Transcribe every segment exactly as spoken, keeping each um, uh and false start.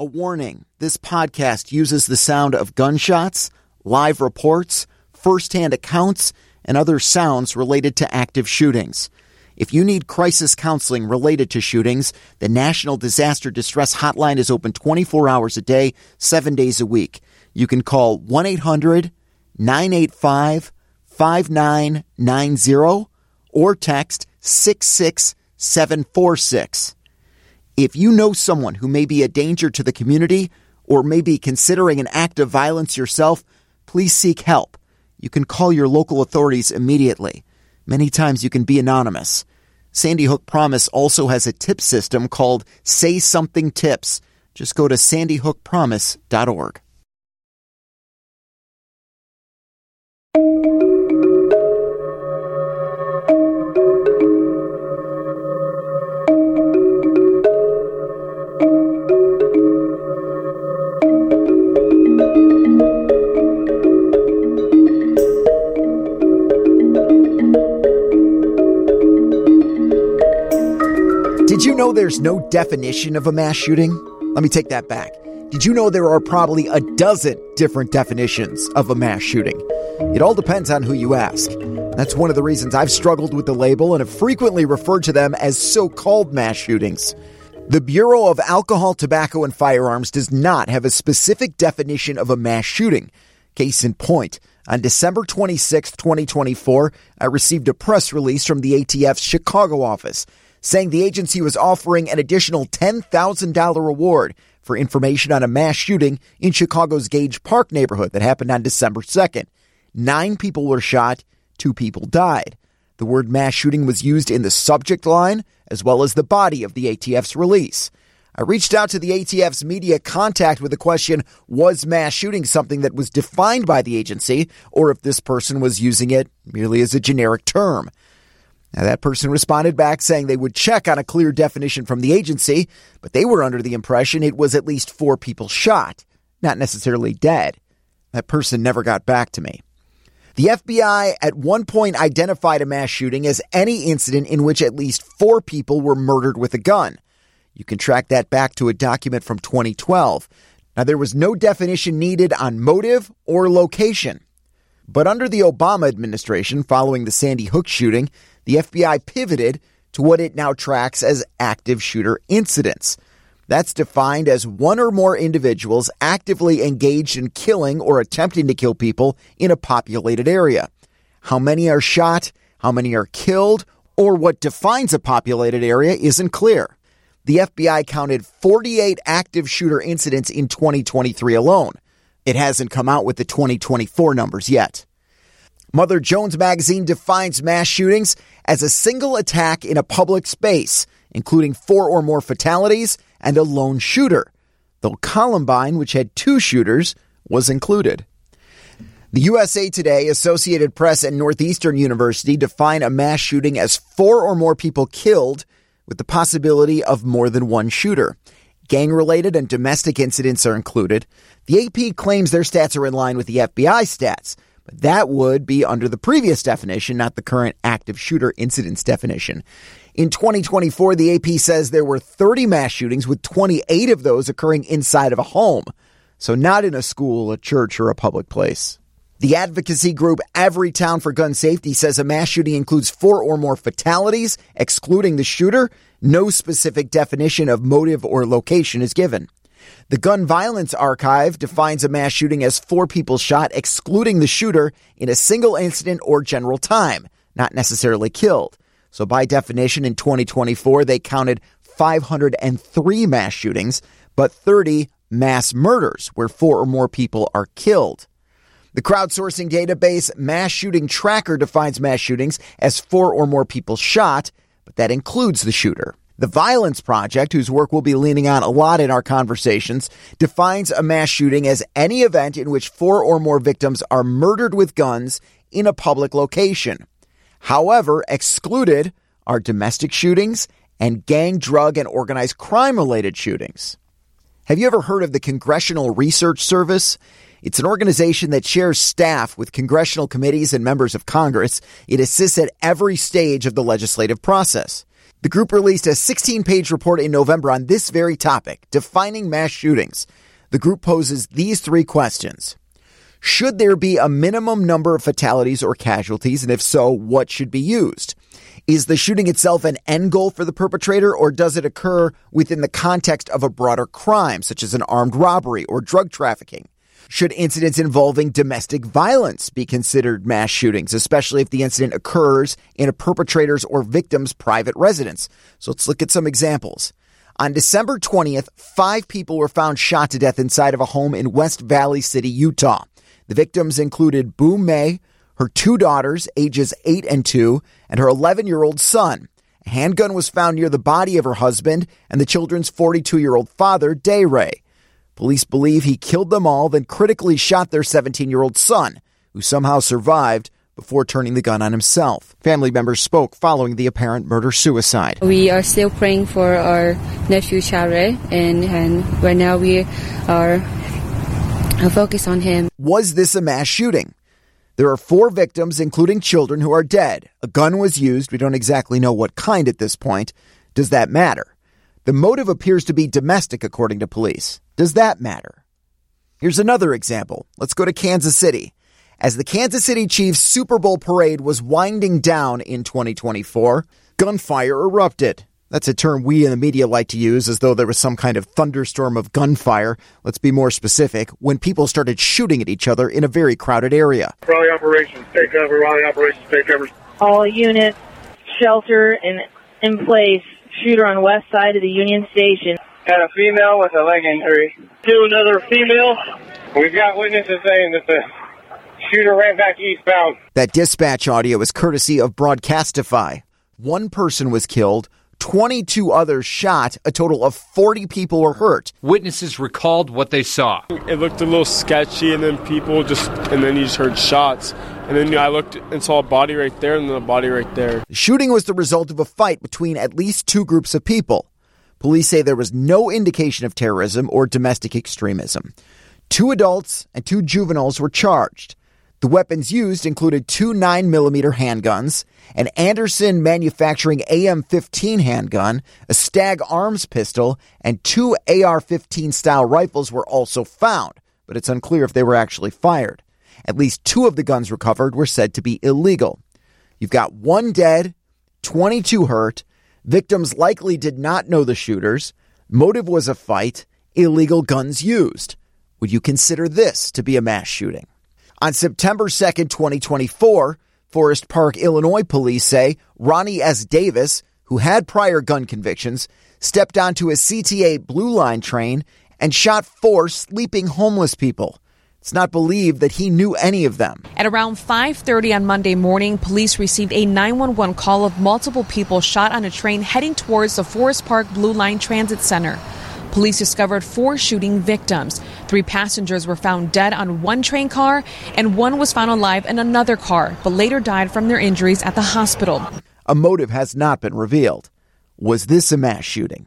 A warning, this podcast uses the sound of gunshots, live reports, first-hand accounts, and other sounds related to active shootings. If you need crisis counseling related to shootings, the National Disaster Distress Hotline is open twenty-four hours a day, seven days a week. You can call one eight hundred nine eight five five nine nine zero or text six six seven four six. If you know someone who may be a danger to the community or may be considering an act of violence yourself, please seek help. You can call your local authorities immediately. Many times you can be anonymous. Sandy Hook Promise also has a tip system called Say Something Tips. Just go to sandy hook promise dot org. Did you know there's no definition of a mass shooting? Let me take that back. Did you know there are probably a dozen different definitions of a mass shooting? It all depends on who you ask. That's one of the reasons I've struggled with the label and have frequently referred to them as so-called mass shootings. The Bureau of Alcohol, Tobacco, and Firearms does not have a specific definition of a mass shooting. Case in point, on December twenty-sixth, twenty twenty-four, I received a press release from the A T F's Chicago office saying the agency was offering an additional ten thousand dollars reward for information on a mass shooting in Chicago's Gage Park neighborhood that happened on December second. Nine people were shot, two people died. The word mass shooting was used in the subject line as well as the body of the A T F's release. I reached out to the A T F's media contact with the question, was mass shooting something that was defined by the agency, or if this person was using it merely as a generic term? Now, that person responded back saying they would check on a clear definition from the agency, but they were under the impression it was at least four people shot, not necessarily dead. That person never got back to me. The F B I at one point identified a mass shooting as any incident in which at least four people were murdered with a gun. You can track that back to a document from twenty twelve. Now, there was no definition needed on motive or location. But under the Obama administration, following the Sandy Hook shooting, the F B I pivoted to what it now tracks as active shooter incidents. That's defined as one or more individuals actively engaged in killing or attempting to kill people in a populated area. How many are shot, how many are killed, or what defines a populated area isn't clear. The F B I counted forty-eight active shooter incidents in twenty twenty-three alone. It hasn't come out with the twenty twenty-four numbers yet. Mother Jones magazine defines mass shootings as a single attack in a public space, including four or more fatalities and a lone shooter, though Columbine, which had two shooters, was included. The U S A Today, Associated Press, and Northeastern University define a mass shooting as four or more people killed with the possibility of more than one shooter. Gang-related and domestic incidents are included. The A P claims their stats are in line with the F B I stats, but that would be under the previous definition, not the current active shooter incidents definition. In twenty twenty-four, the A P says there were thirty mass shootings, with twenty-eight of those occurring inside of a home. So not in a school, a church, or a public place. The advocacy group Everytown for Gun Safety says a mass shooting includes four or more fatalities, excluding the shooter. No specific definition of motive or location is given. The Gun Violence Archive defines a mass shooting as four people shot, excluding the shooter, in a single incident or general time, not necessarily killed. So by definition, in twenty twenty-four, they counted five hundred three mass shootings, but thirty mass murders, where four or more people are killed. The crowdsourcing database Mass Shooting Tracker defines mass shootings as four or more people shot, but that includes the shooter. The Violence Project, whose work we'll be leaning on a lot in our conversations, defines a mass shooting as any event in which four or more victims are murdered with guns in a public location. However, excluded are domestic shootings and gang, drug, and organized crime-related shootings. Have you ever heard of the Congressional Research Service? It's an organization that shares staff with congressional committees and members of Congress. It assists at every stage of the legislative process. The group released a sixteen-page report in November on this very topic, defining mass shootings. The group poses these three questions. Should there be a minimum number of fatalities or casualties, and if so, what should be used? Is the shooting itself an end goal for the perpetrator, or does it occur within the context of a broader crime, such as an armed robbery or drug trafficking? Should incidents involving domestic violence be considered mass shootings, especially if the incident occurs in a perpetrator's or victim's private residence? So let's look at some examples. On December twentieth, five people were found shot to death inside of a home in West Valley City, Utah. The victims included Boo May, her two daughters, ages eight and two, and her eleven-year-old son. A handgun was found near the body of her husband and the children's forty-two-year-old father, Day Ray. Police believe he killed them all, then critically shot their seventeen-year-old son, who somehow survived before turning the gun on himself. Family members spoke following the apparent murder-suicide. We are still praying for our nephew, Share, and, and right now we are focused on him. Was this a mass shooting? There are four victims, including children, who are dead. A gun was used. We don't exactly know what kind at this point. Does that matter? The motive appears to be domestic, according to police. Does that matter? Here's another example. Let's go to Kansas City. As the Kansas City Chiefs Super Bowl parade was winding down in twenty twenty-four, gunfire erupted. That's a term we in the media like to use as though there was some kind of thunderstorm of gunfire. Let's be more specific. When people started shooting at each other in a very crowded area. Raleigh operations, take cover. Raleigh operations, take cover. All units, shelter in, in place. Shooter on west side of the Union Station. Had a female with a leg injury. To another female. We've got witnesses saying that the shooter ran back eastbound. That dispatch audio is courtesy of Broadcastify. One person was killed. twenty-two others shot. A total of forty people were hurt. Witnesses recalled what they saw. It looked a little sketchy, and then people just, and then you just heard shots. And then I looked and saw a body right there and then a body right there. The shooting was the result of a fight between at least two groups of people. Police say there was no indication of terrorism or domestic extremism. Two adults and two juveniles were charged. The weapons used included two nine millimeter handguns, an Anderson Manufacturing A M fifteen handgun, a Stag Arms pistol, and two A R fifteen style rifles were also found, but it's unclear if they were actually fired. At least two of the guns recovered were said to be illegal. You've got one dead, twenty-two hurt. Victims likely did not know the shooters. Motive was a fight. Illegal guns used. Would you consider this to be a mass shooting? On September second, twenty twenty-four, Forest Park, Illinois police say Ronnie S. Davis, who had prior gun convictions, stepped onto a C T A Blue Line train and shot four sleeping homeless people. It's not believed that he knew any of them. At around five thirty on Monday morning, police received a nine one one call of multiple people shot on a train heading towards the Forest Park Blue Line Transit Center. Police discovered four shooting victims. Three passengers were found dead on one train car, and one was found alive in another car, but later died from their injuries at the hospital. A motive has not been revealed. Was this a mass shooting?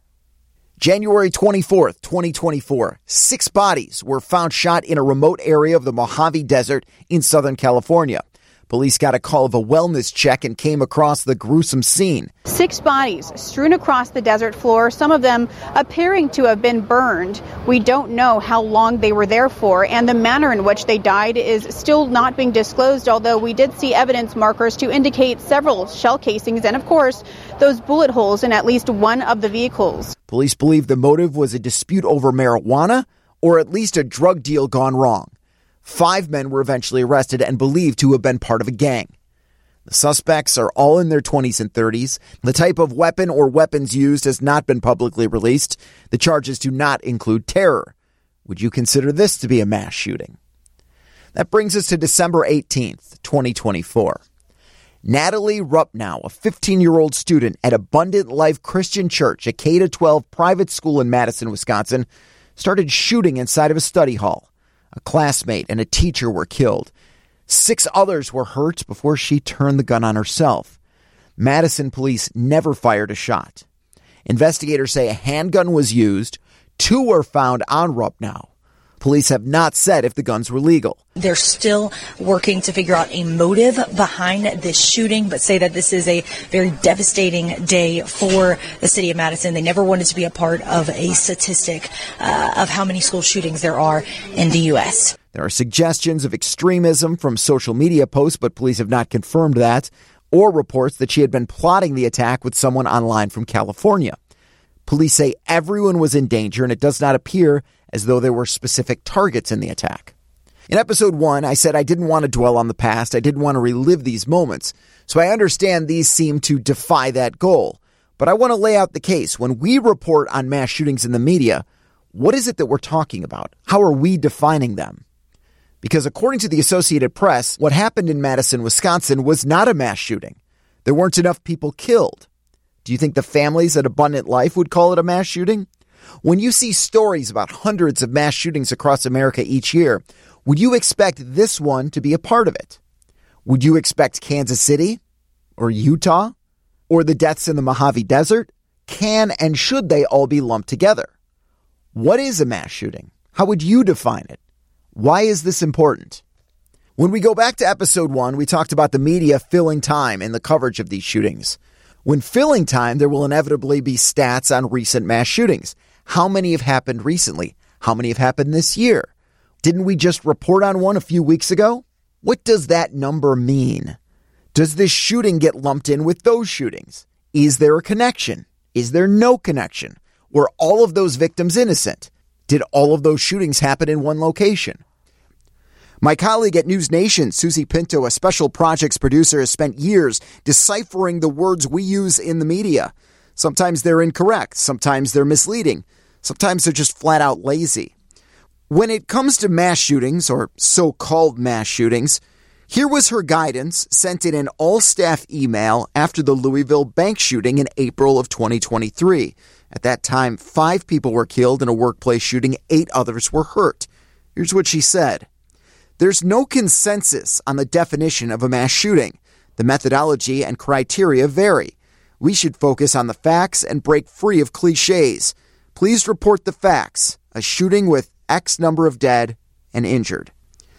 January twenty-fourth, twenty twenty-four, six bodies were found shot in a remote area of the Mojave Desert in Southern California. Police got a call of a wellness check and came across the gruesome scene. Six bodies strewn across the desert floor, some of them appearing to have been burned. We don't know how long they were there for, and the manner in which they died is still not being disclosed, although we did see evidence markers to indicate several shell casings and, of course, those bullet holes in at least one of the vehicles. Police believe the motive was a dispute over marijuana or at least a drug deal gone wrong. Five men were eventually arrested and believed to have been part of a gang. The suspects are all in their twenties and thirties. The type of weapon or weapons used has not been publicly released. The charges do not include terror. Would you consider this to be a mass shooting? That brings us to December eighteenth, twenty twenty-four. Natalie Rupnow, a fifteen-year-old student at Abundant Life Christian Church, a K through twelve private school in Madison, Wisconsin, started shooting inside of a study hall. A classmate and a teacher were killed. Six others were hurt before she turned the gun on herself. Madison police never fired a shot. Investigators say a handgun was used. Two were found on Rupnow. Police have not said if the guns were legal. They're still working to figure out a motive behind this shooting, but say that this is a very devastating day for the city of Madison. They never wanted to be a part of a statistic uh, of how many school shootings there are in the U S. There are suggestions of extremism from social media posts, but police have not confirmed that, or reports that she had been plotting the attack with someone online from California. Police say everyone was in danger, and it does not appear as though there were specific targets in the attack. In episode one, I said I didn't want to dwell on the past. I didn't want to relive these moments. So I understand these seem to defy that goal. But I want to lay out the case. When we report on mass shootings in the media, what is it that we're talking about? How are we defining them? Because according to the Associated Press, what happened in Madison, Wisconsin was not a mass shooting. There weren't enough people killed. Do you think the families at Abundant Life would call it a mass shooting? When you see stories about hundreds of mass shootings across America each year, would you expect this one to be a part of it? Would you expect Kansas City or Utah or the deaths in the Mojave Desert? Can and should they all be lumped together? What is a mass shooting? How would you define it? Why is this important? When we go back to episode one, we talked about the media filling time in the coverage of these shootings. When filling time, there will inevitably be stats on recent mass shootings. How many have happened recently? How many have happened this year? Didn't we just report on one a few weeks ago? What does that number mean? Does this shooting get lumped in with those shootings? Is there a connection? Is there no connection? Were all of those victims innocent? Did all of those shootings happen in one location? My colleague at News Nation, Susie Pinto, a special projects producer, has spent years deciphering the words we use in the media. Sometimes they're incorrect. Sometimes they're misleading. Sometimes they're just flat out lazy. When it comes to mass shootings, or so-called mass shootings, here was her guidance sent in an all-staff email after the Louisville bank shooting in April of twenty twenty-three. At that time, five people were killed in a workplace shooting. Eight others were hurt. Here's what she said. There's no consensus on the definition of a mass shooting. The methodology and criteria vary. We should focus on the facts and break free of cliches. Please report the facts. A shooting with X number of dead and injured.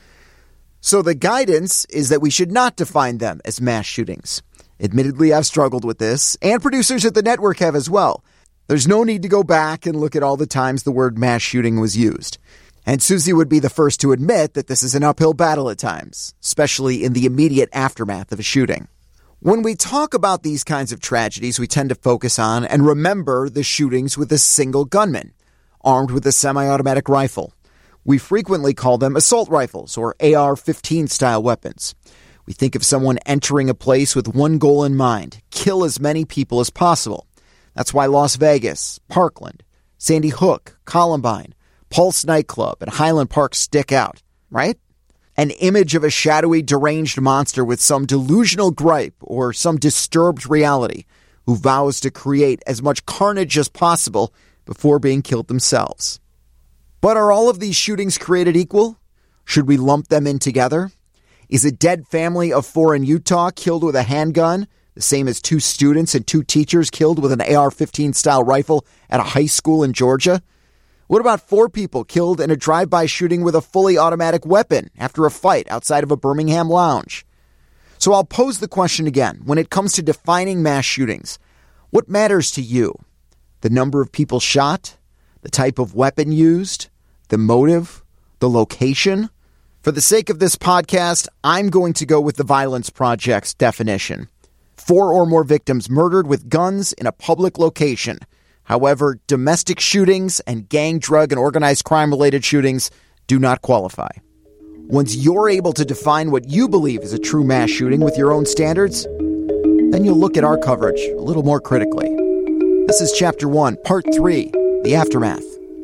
So the guidance is that we should not define them as mass shootings. Admittedly, I've struggled with this, and producers at the network have as well. There's no need to go back and look at all the times the word mass shooting was used. And Susie would be the first to admit that this is an uphill battle at times, especially in the immediate aftermath of a shooting. When we talk about these kinds of tragedies, we tend to focus on and remember the shootings with a single gunman, armed with a semi-automatic rifle. We frequently call them assault rifles or A R fifteen style weapons. We think of someone entering a place with one goal in mind, kill as many people as possible. That's why Las Vegas, Parkland, Sandy Hook, Columbine, Pulse nightclub, and Highland Park stick out, right? An image of a shadowy, deranged monster with some delusional gripe or some disturbed reality who vows to create as much carnage as possible before being killed themselves. But are all of these shootings created equal? Should we lump them in together? Is a dead family of four in Utah killed with a handgun the same as two students and two teachers killed with an A R fifteen style rifle at a high school in Georgia? What about four people killed in a drive-by shooting with a fully automatic weapon after a fight outside of a Birmingham lounge? So I'll pose the question again. When it comes to defining mass shootings, what matters to you? The number of people shot? The type of weapon used? The motive? The location? For the sake of this podcast, I'm going to go with the Violence Project's definition. Four or more victims murdered with guns in a public location. However, domestic shootings and gang, drug, and organized crime-related shootings do not qualify. Once you're able to define what you believe is a true mass shooting with your own standards, then you'll look at our coverage a little more critically. This is Chapter one, Part three, The Aftermath.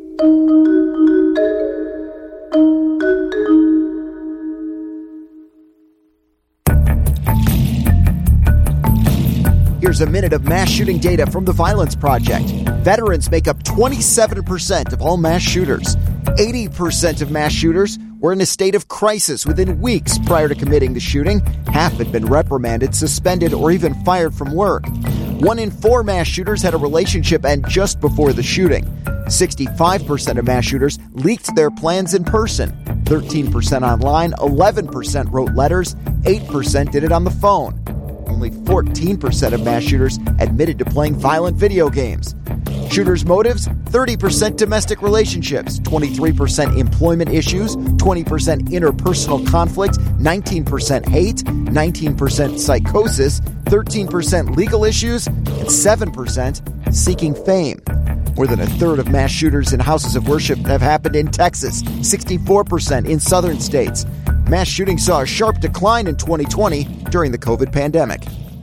Here's a minute of mass shooting data from the Violence Project. Veterans make up twenty-seven percent of all mass shooters. eighty percent of mass shooters were in a state of crisis within weeks prior to committing the shooting. Half had been reprimanded, suspended, or even fired from work. One in four mass shooters had a relationship end just before the shooting. sixty-five percent of mass shooters leaked their plans in person, thirteen percent online, eleven percent wrote letters, eight percent did it on the phone. Only fourteen percent of mass shooters admitted to playing violent video games. Shooters' motives, thirty percent domestic relationships, twenty-three percent employment issues, twenty percent interpersonal conflict, nineteen percent hate, nineteen percent psychosis, thirteen percent legal issues, and seven percent seeking fame. More than a third of mass shooters in houses of worship have happened in Texas, sixty-four percent in southern states. Mass shootings saw a sharp decline in twenty twenty during the COVID pandemic.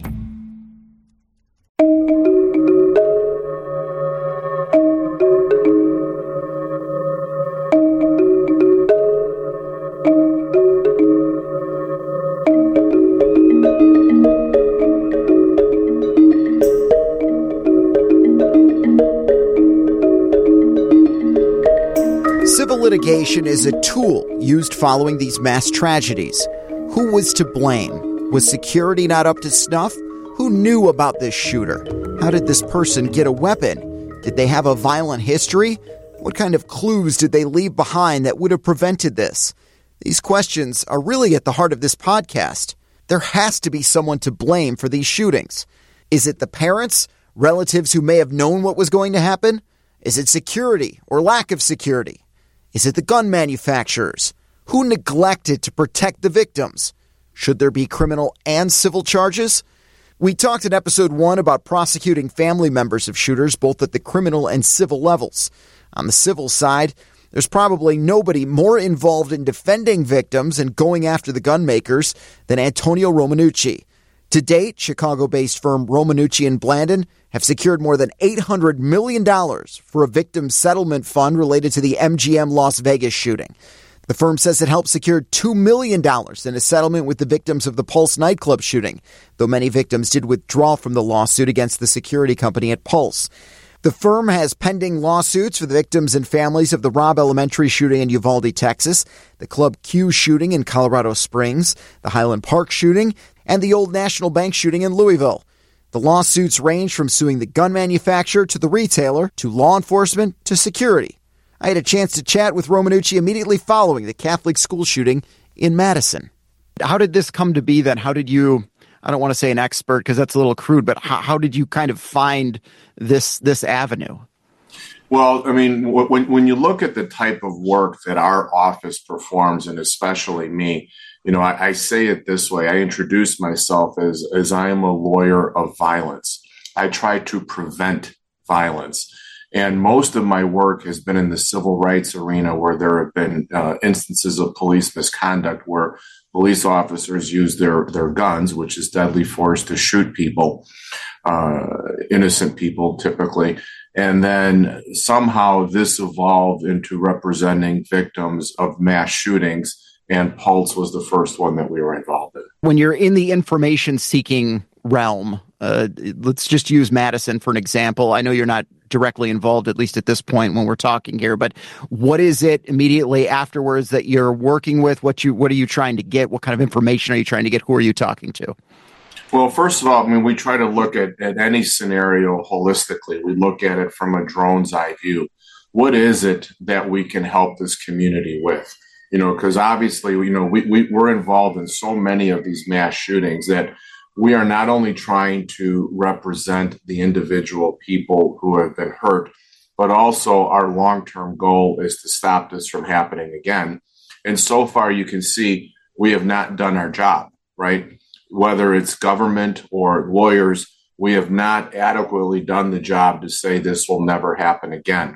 Civil litigation is a tool used following these mass tragedies. Who was to blame? Was security not up to snuff? Who knew about this shooter? How did this person get a weapon? Did they have a violent history? What kind of clues did they leave behind that would have prevented this? These questions are really at the heart of this podcast. There has to be someone to blame for these shootings. Is it the parents, relatives who may have known what was going to happen? Is it security or lack of security? Is it the gun manufacturers? Who neglected to protect the victims? Should there be criminal and civil charges? We talked in episode one about prosecuting family members of shooters, both at the criminal and civil levels. On the civil side, there's probably nobody more involved in defending victims and going after the gun makers than Antonio Romanucci. To date, Chicago-based firm Romanucci and Blandin have secured more than eight hundred million dollars for a victim settlement fund related to the M G M Las Vegas shooting. The firm says it helped secure two million dollars in a settlement with the victims of the Pulse nightclub shooting, though many victims did withdraw from the lawsuit against the security company at Pulse. The firm has pending lawsuits for the victims and families of the Robb Elementary shooting in Uvalde, Texas, the Club Q shooting in Colorado Springs, the Highland Park shooting, and the Old National Bank shooting in Louisville. The lawsuits range from suing the gun manufacturer to the retailer, to law enforcement, to security. I had a chance to chat with Romanucci immediately following the Catholic school shooting in Madison. How did this come to be then? How did you, I don't want to say an expert because that's a little crude, but how, how did you kind of find this this avenue? Well, I mean, when when you look at the type of work that our office performs, and especially me, you know, I, I say it this way. I introduce myself as, as I am a lawyer of violence. I try to prevent violence. And most of my work has been in the civil rights arena, where there have been uh, instances of police misconduct where police officers use their, their guns, which is deadly force, to shoot people, uh, innocent people typically. And then somehow this evolved into representing victims of mass shootings, and Pulse was the first one that we were involved in. When you're in the information-seeking realm, uh, let's just use Madison for an example. I know you're not directly involved, at least at this point when we're talking here, but what is it immediately afterwards that you're working with? What you what are you trying to get? What kind of information are you trying to get? Who are you talking to? Well, first of all, I mean, we try to look at, at any scenario holistically. We look at it from a drone's eye view. What is it that we can help this community with? You know, because obviously, you know, we, we, we're involved in so many of these mass shootings that we are not only trying to represent the individual people who have been hurt, but also our long-term goal is to stop this from happening again. And so far, you can see we have not done our job, right? Whether it's government or lawyers, we have not adequately done the job to say this will never happen again.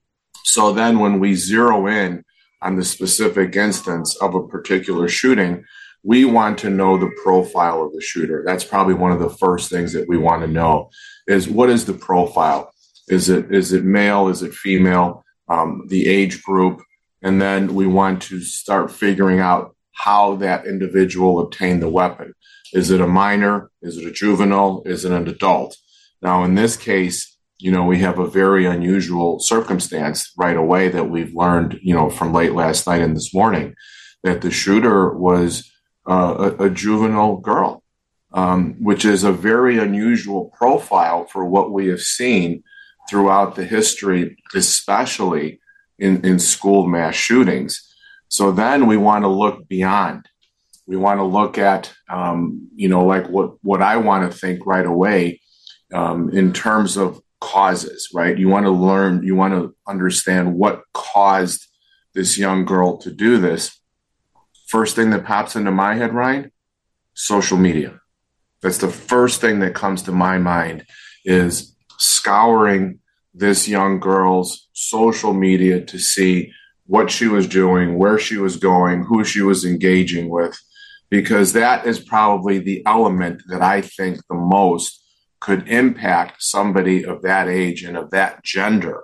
So then when we zero in on the specific instance of a particular shooting, we want to know the profile of the shooter. That's probably one of the first things that we want to know is, what is the profile? Is it is it male? Is it female? Um, the age group. And then we want to start figuring out how that individual obtained the weapon. Is it a minor? Is it a juvenile? Is it an adult? Now, in this case, you know, we have a very unusual circumstance right away that we've learned, you know, from late last night and this morning, that the shooter was uh, a, a juvenile girl, um, which is a very unusual profile for what we have seen throughout the history, especially in, in school mass shootings. So then we want to look beyond. We want to look at, um, you know, like what, what I want to think right away um, in terms of causes, right? You want to learn, you want to understand what caused this young girl to do this. First thing that pops into my head, Ryan, social media. That's the first thing that comes to my mind, is scouring this young girl's social media to see what she was doing, where she was going, who she was engaging with, because that is probably the element that I think the most could impact somebody of that age and of that gender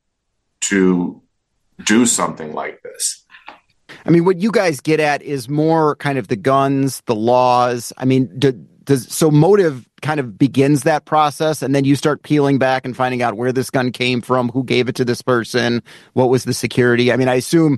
to do something like this. I mean, what you guys get at is more kind of the guns, the laws. I mean, do, does so motive kind of begins that process, and then you start peeling back and finding out where this gun came from, who gave it to this person, what was the security. I mean, I assume,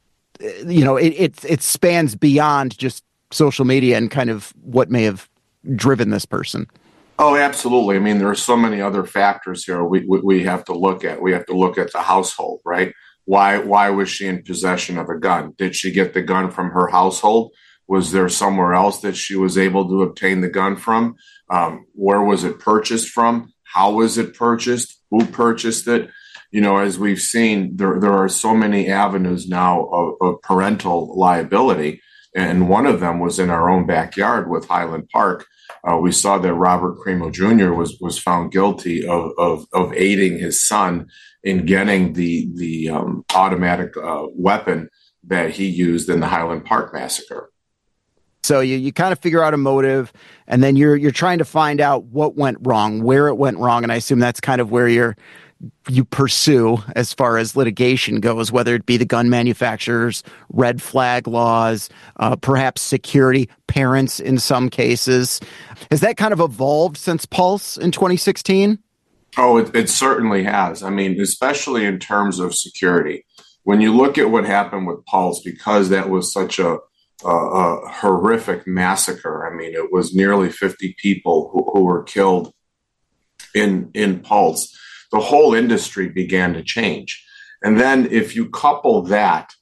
you know, it it, it spans beyond just social media and kind of what may have driven this person. Oh, absolutely. I mean, there are so many other factors here we, we we have to look at. We have to look at the household, right? Why why was she in possession of a gun? Did she get the gun from her household? Was there somewhere else that she was able to obtain the gun from? Um, where was it purchased from? How was it purchased? Who purchased it? You know, as we've seen, there there are so many avenues now of, of parental liability, and one of them was in our own backyard with Highland Park. Uh, we saw that Robert Crimo Junior was was found guilty of of, of aiding his son in getting the the um, automatic uh, weapon that he used in the Highland Park massacre. So you, you kind of figure out a motive, and then you're you're trying to find out what went wrong, where it went wrong, and I assume that's kind of where you're you pursue as far as litigation goes, whether it be the gun manufacturers, red flag laws, uh, perhaps security, parents in some cases. Has that kind of evolved since Pulse in twenty sixteen? Oh, it, it certainly has. I mean, especially in terms of security. When you look at what happened with Pulse, because that was such a, a, a horrific massacre, I mean, it was nearly fifty people who, who were killed in in Pulse. The whole industry began to change. And then if you couple that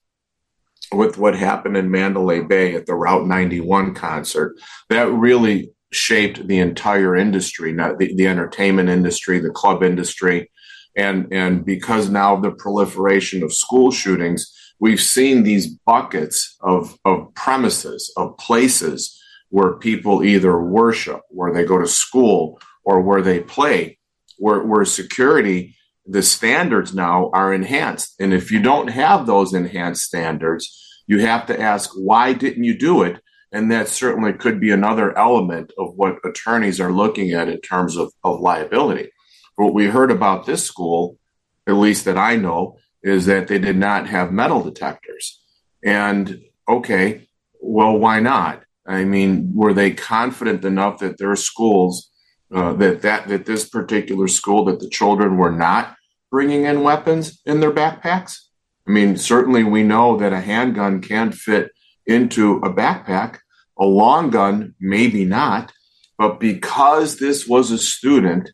with what happened in Mandalay Bay at the Route ninety-one concert, that really shaped the entire industry, not the, the entertainment industry, the club industry. And, and because now of the proliferation of school shootings, we've seen these buckets of, of premises, of places where people either worship, where they go to school, or where they play, where, where security, the standards now are enhanced. And if you don't have those enhanced standards, you have to ask, why didn't you do it? And that certainly could be another element of what attorneys are looking at in terms of, of liability. What we heard about this school, at least that I know, is that they did not have metal detectors. And okay, well, why not? I mean, were they confident enough that their schools, uh, that, that that this particular school, that the children were not bringing in weapons in their backpacks? I mean, certainly we know that a handgun can fit into a backpack, a long gun, maybe not, but because this was a student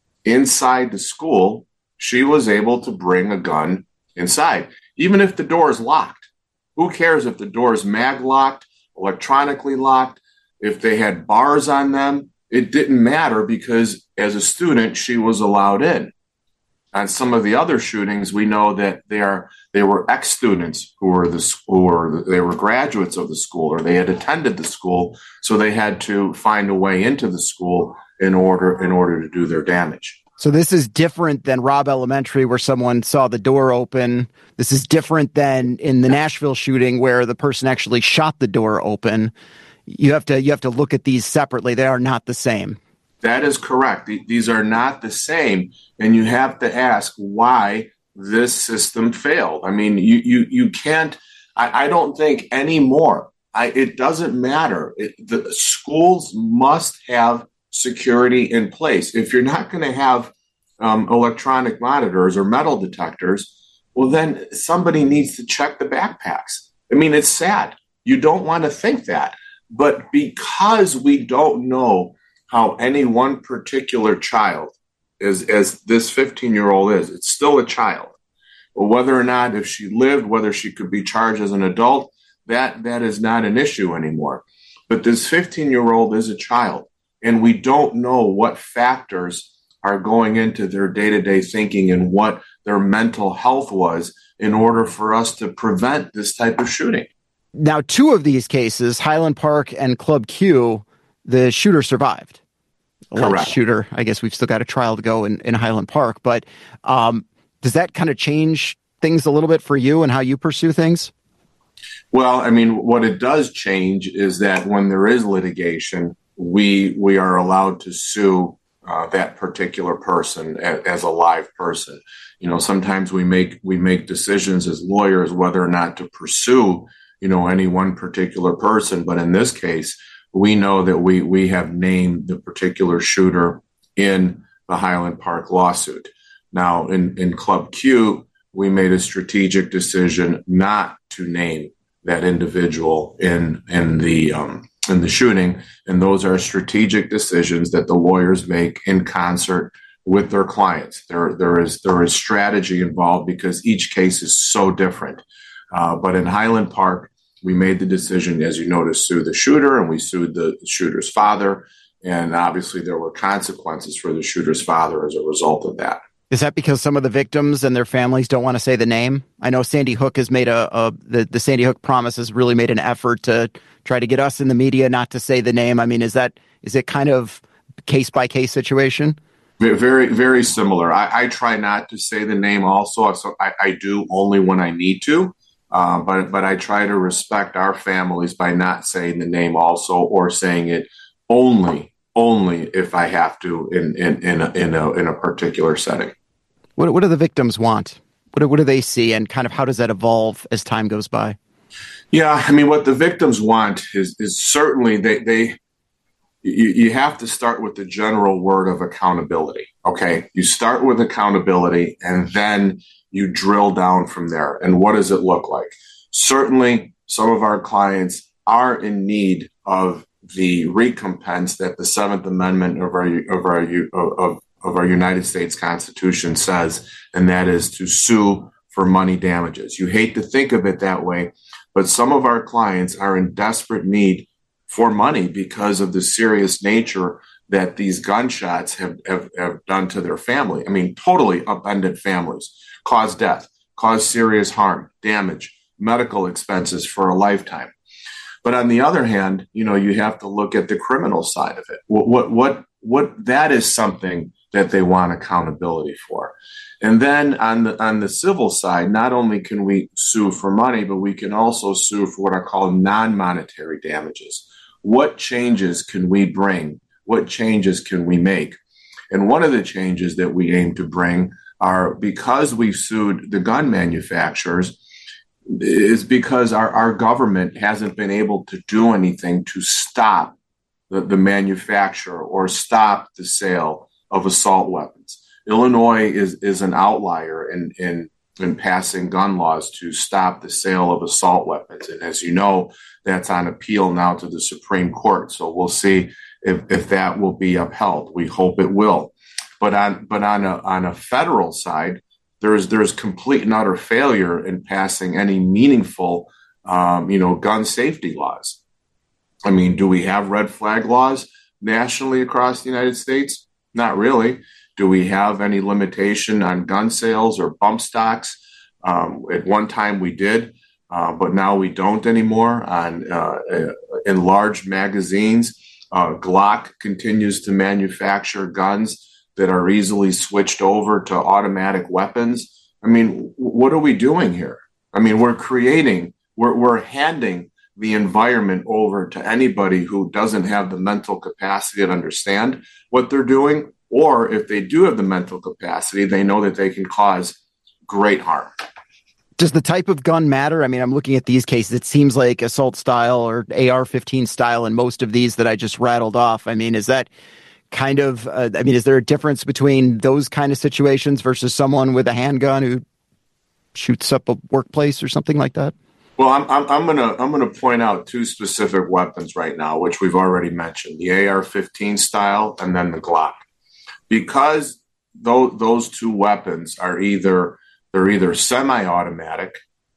inside the school, she was able to bring a gun inside, even if the door is locked. Who cares if the door is mag locked, electronically locked, if they had bars on them? It didn't matter because as a student, she was allowed in. On some of the other shootings, we know that they are they were ex-students who were the school, or they were graduates of the school, or they had attended the school, so they had to find a way into the school in order in order to do their damage. So this is different than Robb Elementary, where someone saw the door open. This is different than in the Nashville shooting, where the person actually shot the door open. You have to you have to look at these separately. They are not the same. That is correct. These are not the same. And you have to ask why this system failed. I mean, you you you can't, I, I don't think anymore. I, it doesn't matter. It, the schools must have security in place. If you're not going to have um, electronic monitors or metal detectors, well, then somebody needs to check the backpacks. I mean, it's sad. You don't want to think that. But because we don't know how any one particular child as, as this fifteen-year-old is. It's still a child. But whether or not, if she lived, whether she could be charged as an adult, that that is not an issue anymore. But this fifteen-year-old is a child, and we don't know what factors are going into their day-to-day thinking and what their mental health was in order for us to prevent this type of shooting. Now, two of these cases, Highland Park and Club Q, the shooter survived. Correct. Shooter, I guess we've still got a trial to go in, in Highland Park, but um, does that kind of change things a little bit for you and how you pursue things? Well, I mean, what it does change is that when there is litigation, we we are allowed to sue uh, that particular person as, as a live person. You know, sometimes we make we make decisions as lawyers whether or not to pursue, you know, any one particular person. But in this case, we know that we we have named the particular shooter in the Highland Park lawsuit. Now, in, in Club Q, we made a strategic decision not to name that individual in in the um, in the shooting, and those are strategic decisions that the lawyers make in concert with their clients. There there is there is strategy involved because each case is so different. Uh, but in Highland Park, we made the decision, as you know, to sue the shooter, and we sued the shooter's father, and obviously there were consequences for the shooter's father as a result of that. Is that because some of the victims and their families don't want to say the name? I know Sandy Hook has made a, a the, the Sandy Hook Promise has really made an effort to try to get us in the media not to say the name. I mean, is that is it kind of case by case situation? Very, very similar. I, I try not to say the name also. So I, I do only when I need to, uh, but but I try to respect our families by not saying the name also, or saying it only only if I have to in in in a, in a, in a particular setting. What what do the victims want? What do, what do they see, and kind of how does that evolve as time goes by? Yeah, I mean, what the victims want is is certainly they they you, you have to start with the general word of accountability. Okay, you start with accountability, and then you drill down from there. And what does it look like? Certainly, some of our clients are in need of the recompense that the Seventh Amendment of our of our of of our United States Constitution says, and that is to sue for money damages. You hate to think of it that way, but some of our clients are in desperate need for money because of the serious nature that these gunshots have, have, have done to their family. I mean, totally upended families, caused death, caused serious harm, damage, medical expenses for a lifetime. But on the other hand, you know, you have to look at the criminal side of it. What, what, what, what that is something that they want accountability for. And then on the on the civil side, not only can we sue for money, but we can also sue for what are called non-monetary damages. What changes can we bring? What changes can we make? And one of the changes that we aim to bring are, because we've sued the gun manufacturers, is because our, our government hasn't been able to do anything to stop the, the manufacture or stop the sale of assault weapons. Illinois is, is an outlier in, in, in passing gun laws to stop the sale of assault weapons. And as you know, that's on appeal now to the Supreme Court. So we'll see if, if that will be upheld. We hope it will. But on but on a on a federal side, there's there's complete and utter failure in passing any meaningful um, you know, gun safety laws. I mean, do we have red flag laws nationally across the United States? Not really. Do we have any limitation on gun sales or bump stocks? Um, at one time we did, uh, but now we don't anymore. On uh, enlarged magazines, uh, Glock continues to manufacture guns that are easily switched over to automatic weapons. I mean, what are we doing here? I mean, we're creating, we're, we're handing the environment over to anybody who doesn't have the mental capacity to understand what they're doing, or if they do have the mental capacity, they know that they can cause great harm. Does the type of gun matter? I mean, I'm looking at these cases. It seems like assault style or A R fifteen style in most of these that I just rattled off. I mean, is that kind of, uh, I mean, is there a difference between those kind of situations versus someone with a handgun who shoots up a workplace or something like that? Well, I'm I'm, I'm gonna I'm gonna point out two specific weapons right now, which we've already mentioned: the A R fifteen style and then the Glock. Because those, those two weapons are either, they're either semi-automatic.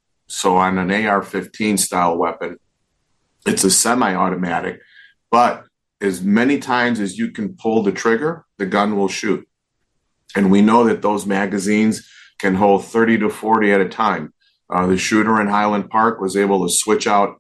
So on an A R fifteen style weapon, it's a semi-automatic, but as many times as you can pull the trigger, the gun will shoot. And we know that those magazines can hold thirty to forty at a time. Uh, the shooter in Highland Park was able to switch out,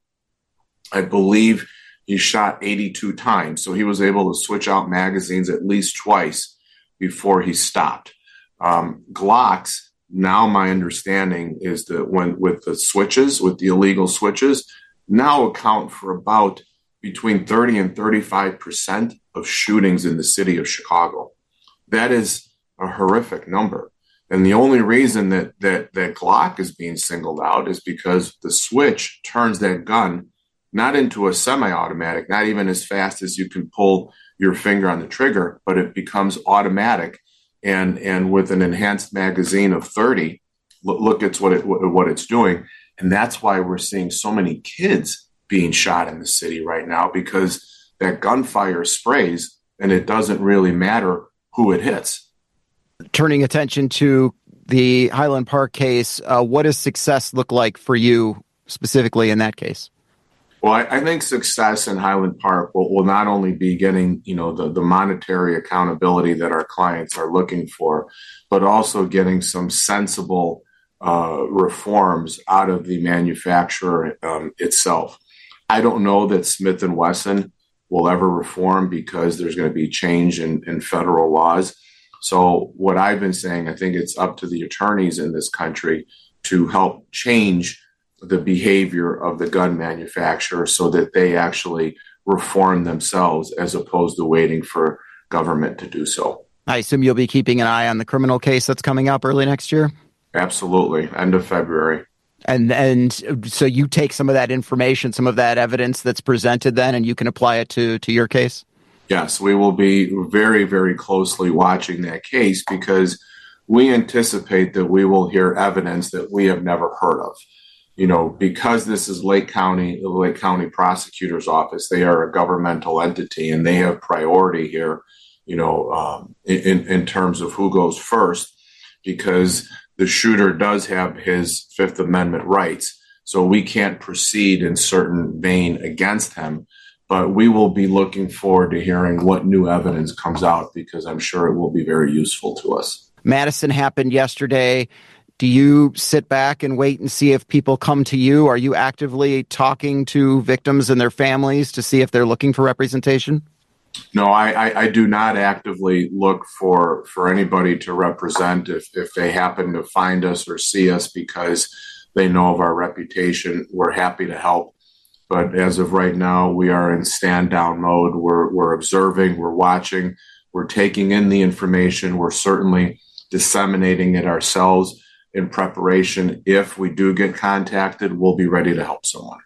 I believe he shot eighty-two times. So he was able to switch out magazines at least twice before he stopped. Um, Glocks, now my understanding is that when with the switches, with the illegal switches, now account for about between thirty and thirty-five percent of shootings in the city of Chicago. That is a horrific number. And the only reason that, that, that Glock is being singled out is because the switch turns that gun not into a semi-automatic, not even as fast as you can pull your finger on the trigger, but it becomes automatic. And, and with an enhanced magazine of thirty, look, look at what, it, what it's doing. And that's why we're seeing so many kids being shot in the city right now, because that gunfire sprays and it doesn't really matter who it hits. Turning attention to the Highland Park case, uh, what does success look like for you specifically in that case? Well, I, I think success in Highland Park will, will not only be getting, you know, the, the monetary accountability that our clients are looking for, but also getting some sensible uh, reforms out of the manufacturer um, itself. I don't know that Smith and Wesson will ever reform because there's going to be change in, in federal laws. So what I've been saying, I think it's up to the attorneys in this country to help change the behavior of the gun manufacturer so that they actually reform themselves as opposed to waiting for government to do so. I assume you'll be keeping an eye on the criminal case that's coming up early next year? Absolutely. End of February. And and so you take some of that information, some of that evidence that's presented then, and you can apply it to, to your case? Yes, we will be very, very closely watching that case because we anticipate that we will hear evidence that we have never heard of. You know, because this is Lake County, the Lake County Prosecutor's Office, they are a governmental entity and they have priority here, you know, um, in, in terms of who goes first, because the shooter does have his Fifth Amendment rights. So we can't proceed in certain vein against him. But we will be looking forward to hearing what new evidence comes out because I'm sure it will be very useful to us. Madison happened yesterday. Do you sit back and wait and see if people come to you? Are you actively talking to victims and their families to see if they're looking for representation? No, I, I, I do not actively look for, for anybody to represent if, if they happen to find us or see us because they know of our reputation. We're happy to help. But as of right now, we are in stand down mode. We're, we're observing, we're watching, we're taking in the information. We're certainly disseminating it ourselves in preparation. If we do get contacted, we'll be ready to help someone.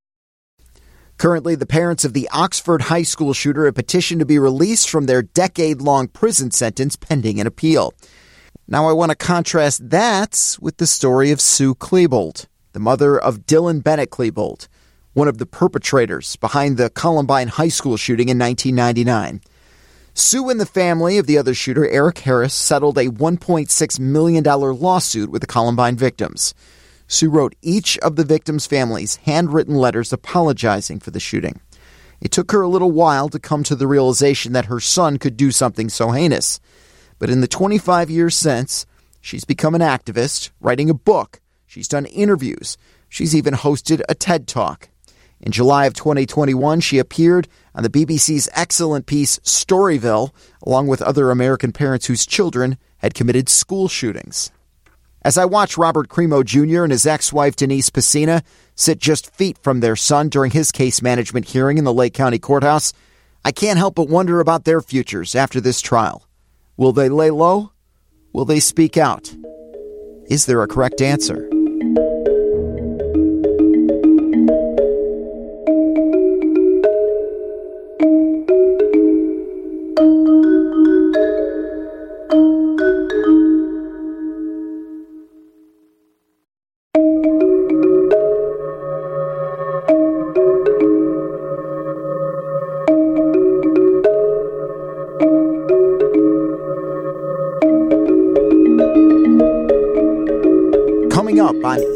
Currently, the parents of the Oxford High School shooter have petitioned to be released from their decade-long prison sentence pending an appeal. Now I want to contrast that with the story of Sue Klebold, the mother of Dylan Bennett Klebold, one of the perpetrators behind the Columbine High School shooting in nineteen ninety-nine. Sue and the family of the other shooter, Eric Harris, settled a one point six million dollars lawsuit with the Columbine victims. Sue wrote each of the victims' families handwritten letters apologizing for the shooting. It took her a little while to come to the realization that her son could do something so heinous. But in the twenty-five years since, she's become an activist, writing a book. She's done interviews. She's even hosted a TED Talk. In July of twenty twenty-one, she appeared on the B B C's excellent piece Storyville, along with other American parents whose children had committed school shootings. As I watch Robert Crimo Junior and his ex-wife Denise Pacina sit just feet from their son during his case management hearing in the Lake County Courthouse, I can't help but wonder about their futures after this trial. Will they lay low? Will they speak out? Is there a correct answer?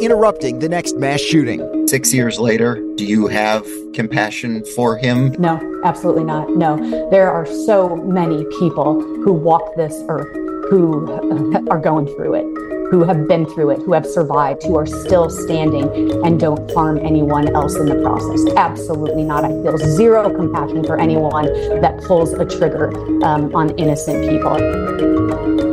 interrupting the next mass shooting. Six years later, do you have compassion for him? No, absolutely not. No. There are so many people who walk this earth who are going through it, who have been through it, who have survived, who are still standing and don't harm anyone else in the process. Absolutely not. I feel zero compassion for anyone that pulls a trigger um, on innocent people.